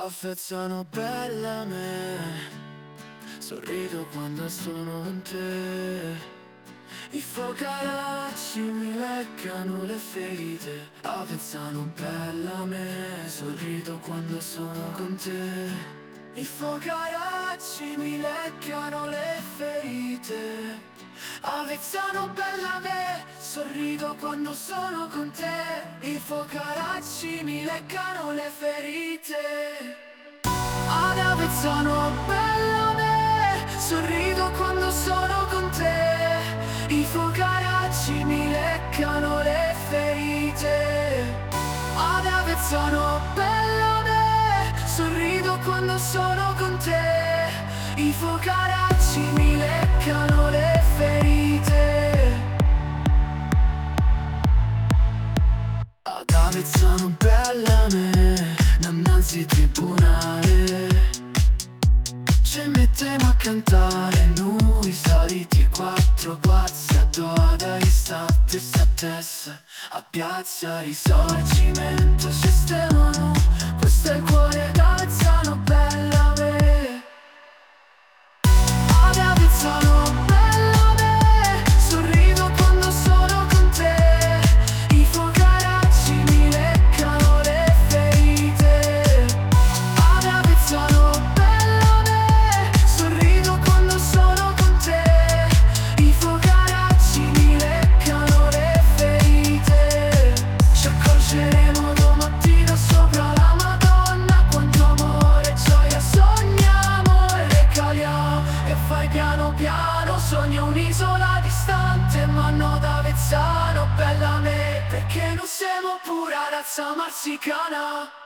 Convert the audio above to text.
Avezzano bella me, sorrido quando sono con te. I focacci mi leccano le ferite. Avezzano bella me, sorrido quando sono con te. I focacci mi leccano le ferite. Avezzano bella me, sorrido quando sono con te. I focacci mi leccano le ferite. Ad Avezzano bella me, sorrido quando sono con te. I focacci mi leccano le ferite. Ad Avezzano bella me, sorrido quando sono con te. I focacci mi leccano le ferite. Ad Avezzano bella me, innanzi tribunale ci mettiamo a cantare noi saliti quattro guazzi a doda istate sattesse. A piazza Risorgimento ci stiamo, questo è il cuore d'Avezzano bella me. Ad Avezzano bella me, sorrido quando sono con te. I focacci mi leccano le ferite. Ad Avezzano bella me, sorrido quando sono con te. I focacci mi leccano le ferite. Ci accorgeremo domattina sopra la Madonna, quanto amore e gioia sogniamo e regaliamo. E fai piano piano, sogno un'isola distante, ma no d'Avezzano bella me, perché non siamo pura razza marsicana.